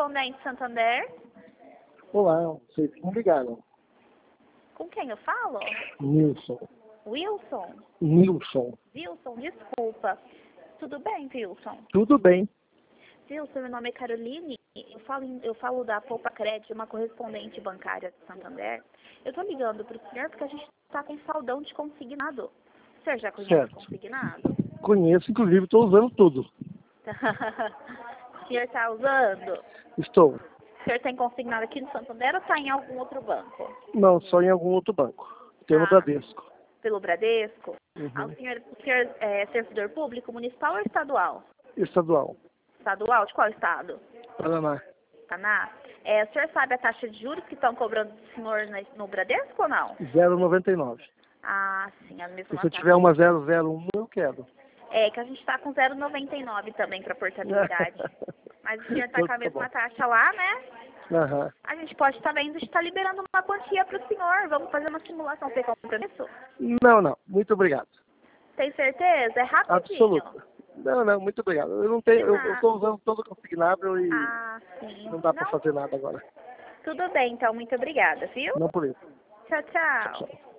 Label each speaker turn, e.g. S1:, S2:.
S1: correspondente Santander.
S2: Olá, vocês me ligaram.
S1: Com quem eu falo?
S2: Nilson.
S1: Wilson?
S2: Nilson.
S1: Wilson, desculpa. Tudo bem, Wilson?
S2: Tudo bem.
S1: Wilson, meu nome é Caroline. Eu falo da Poupa Crédito, uma correspondente bancária de Santander. Eu estou ligando para o senhor porque a gente está com saldão de consignado. O senhor já conhece
S2: Certo.
S1: consignado?
S2: Conheço, inclusive estou usando tudo.
S1: O senhor está usando?
S2: Estou.
S1: O senhor tem consignado aqui no Santander ou está em algum outro banco?
S2: Não, só em algum outro banco. Tem no Bradesco.
S1: Pelo Bradesco?
S2: Uhum.
S1: O senhor é servidor público, municipal ou estadual?
S2: Estadual.
S1: Estadual? De qual estado?
S2: Paraná.
S1: Paraná? O senhor sabe a taxa de juros que estão cobrando do senhor no Bradesco ou não?
S2: 0,99.
S1: Ah, sim, a mesma
S2: Se você
S1: taxa.
S2: tiver uma 001, eu quero.
S1: É, que a gente está com 0,99 também para portabilidade. Mas o senhor está com a mesma taxa lá, né?
S2: Aham.
S1: A gente pode também estar liberando uma quantia para o senhor. Vamos fazer uma simulação. Você compromisso?
S2: Não. Muito obrigado.
S1: Tem certeza? É rapidinho.
S2: Absoluto. Não, muito obrigado. Eu não tenho, eu estou usando todo o consignado e
S1: Sim.
S2: não dá para fazer nada agora.
S1: Tudo bem, então. Muito obrigada, viu?
S2: Não por isso.
S1: Tchau, tchau.
S2: Tchau.